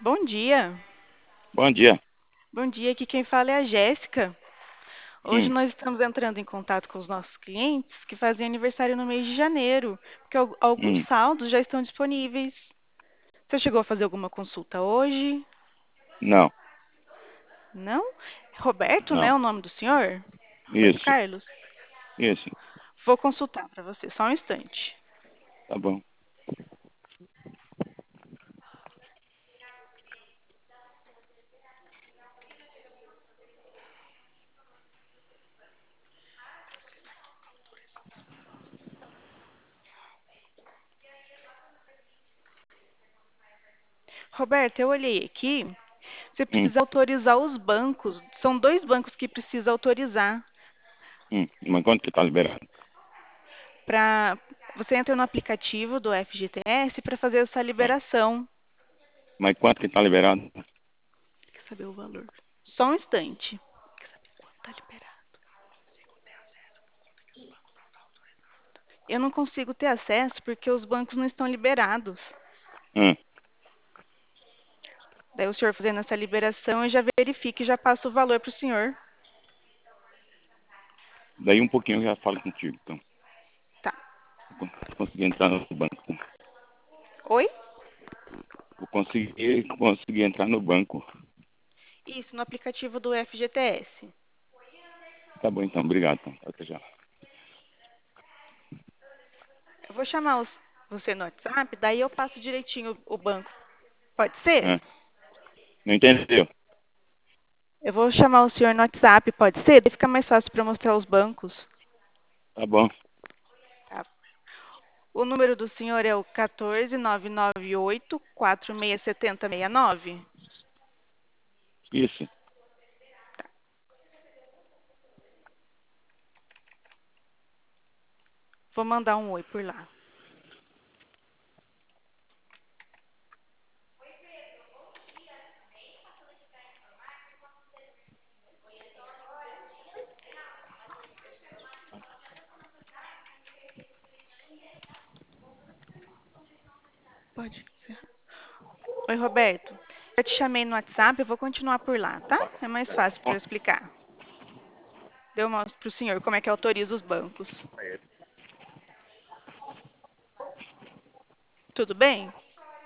Bom dia. Bom dia. Bom dia, aqui quem fala é a Jéssica. Hoje Hum, nós estamos entrando em contato com os nossos clientes que fazem aniversário no mês de janeiro, porque alguns hum, saldos já estão disponíveis. Você chegou a fazer alguma consulta hoje? não, Não? Roberto, né, não. o nome do senhor? Roberto Isso, Carlos? isso. Vou consultar para você, só um instante. Tá bom. Roberto, eu olhei aqui. Você Hum, precisa autorizar os bancos. São dois bancos que precisa autorizar. Mas quanto que tá liberado? Para você entra no aplicativo do FGTS para fazer essa Ah, liberação. mas quanto que tá liberado? Quer saber o valor? Só um instante. Quer saber quanto está liberado? Eu não consigo ter acesso porque os bancos não estão liberados. Hum, Daí o senhor fazendo essa liberação, eu já verifico e já passo o valor para o senhor. daí um pouquinho eu já falo contigo, então. Tá. Vou conseguir entrar no banco. Oi? Vou conseguir entrar no banco. Isso, no aplicativo do FGTS. Tá bom, então. Obrigado, então. Até já. Eu vou chamar você no WhatsApp, daí eu passo direitinho o banco. Pode ser? Ah, não entendeu? Eu vou chamar o senhor no WhatsApp, pode ser? Daí fica mais fácil para mostrar os bancos. Tá bom. Tá. O número do senhor é o 14998 467069. Isso. Vou mandar um oi por lá. Pode. Oi, Roberto. Eu te chamei no WhatsApp, eu vou continuar por lá, tá? É mais fácil para eu explicar. Eu mostro para o senhor como é que autoriza os bancos. Tudo bem?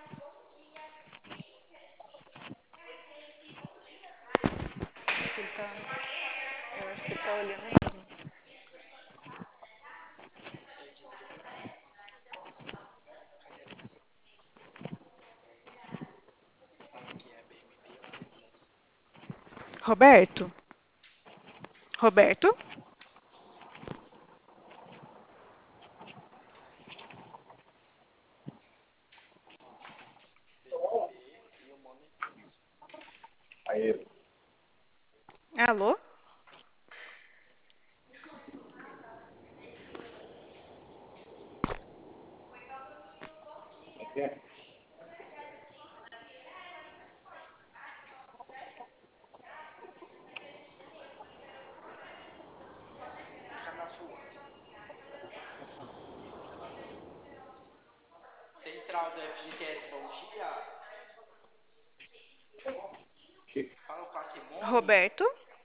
Eu acho que ele tá olhando mesmo. Roberto? Roberto? Aí. Alô? Central do FGTS, bom dia. Fala com a Simone. Roberto?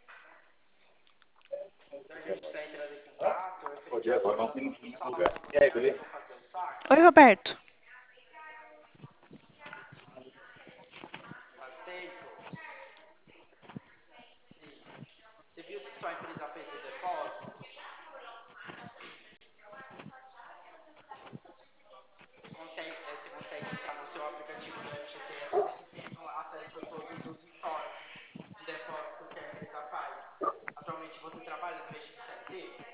Então a gente está entrando em contato. Bom dia, agora não Efetivamente, tem os no últimos lugar. salários E aí, começaram beleza? a fazer o saque. Oi, Roberto. Faz tempo. Sim. Você viu se sua empresa fez o depósito? Você consegue entrar no seu aplicativo do FGTS e tem acesso a todos os históricos de depósito que a empresa faz. Atualmente você trabalha no regime CLT?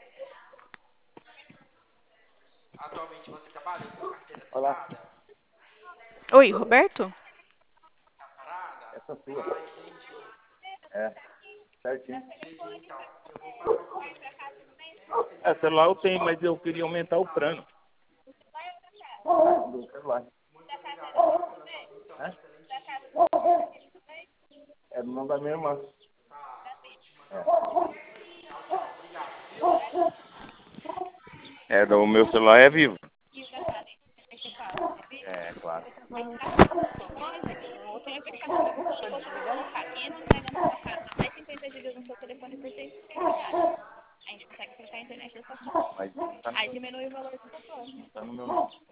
Atualmente você trabalha com carteira Olha lá. assinada? Oi, Roberto? Tá parada? Essa sua. Ah, entendi. É, certinho. Entendi, então. Eu vou passar o seu número aqui no sistema. Se É, ligar celular eu novamente, tenho, pode mas eu entrar queria em aumentar o contato. plano. Do celular. Muito obrigado, tá? Pela sua atenção. Um Né? excelente dia. É no nome da minha irmã. Tá, vou te mandar o código aqui. Tchau, tchau. Obrigado, viu? É, o meu celular é vivo. É, claro. tem aplicativo que você pode colocar Eno mega na sua casa, mais 50 GB no seu telefone por R$ 150. A gente consegue colocar a internet da sua casa. Mas tá Aí diminui o valor do seu plano. no meu nome.